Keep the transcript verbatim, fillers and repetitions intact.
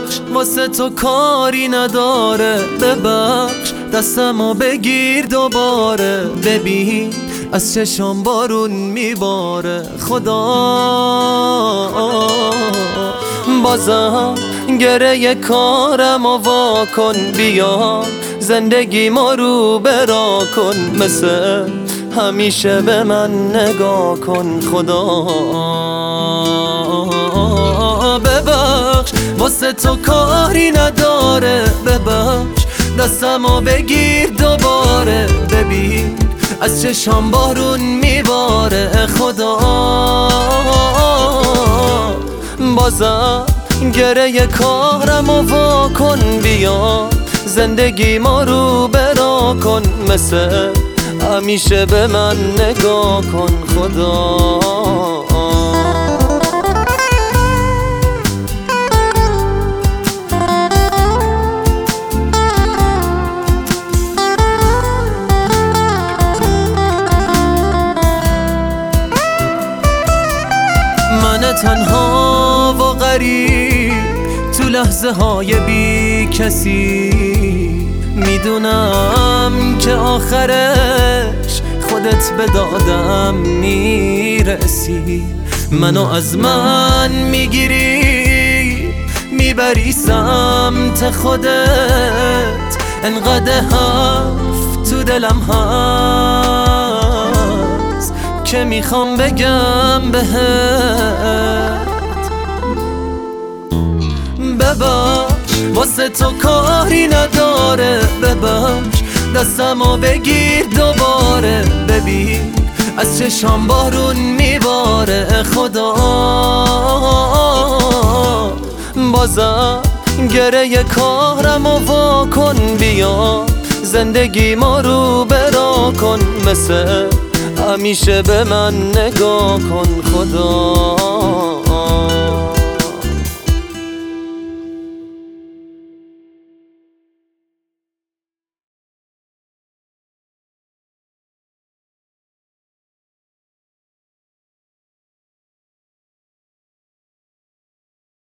ببخش واسه تو کاری نداره، ببخش دستمو بگیر دوباره. ببین از چشام بارون میباره، خدا بازم گره کارمو وا کن. بیا زندگی ما رو برا کن، مثل همیشه به من نگاه کن. خدا ببخش واسه تو کاری نداره، ببخش دستمو بگیر دوباره. ببین از چشام بارون میباره، خدا بازم گره کارمو وا کن. بیا زندگی ما رو برا کن، مثل همیشه به من نگاه کن. خدا من تنها و غریب تو لحظه های بی کسی، میدونم که آخرش خودت به دادم میرسی. منو از من میگیری میبری سمت خودت، انقدر حرف تو دلم هست که میخوام بگم بهت. ببخش واسه تو کاری نداره، ببخش دستمو بگیر دوباره. ببین از چشام بارون میباره، خدا بازم گره کارمو وا کن. بیا زندگی ما رو برا کن، مثل همیشه به من نگاه کن. خدا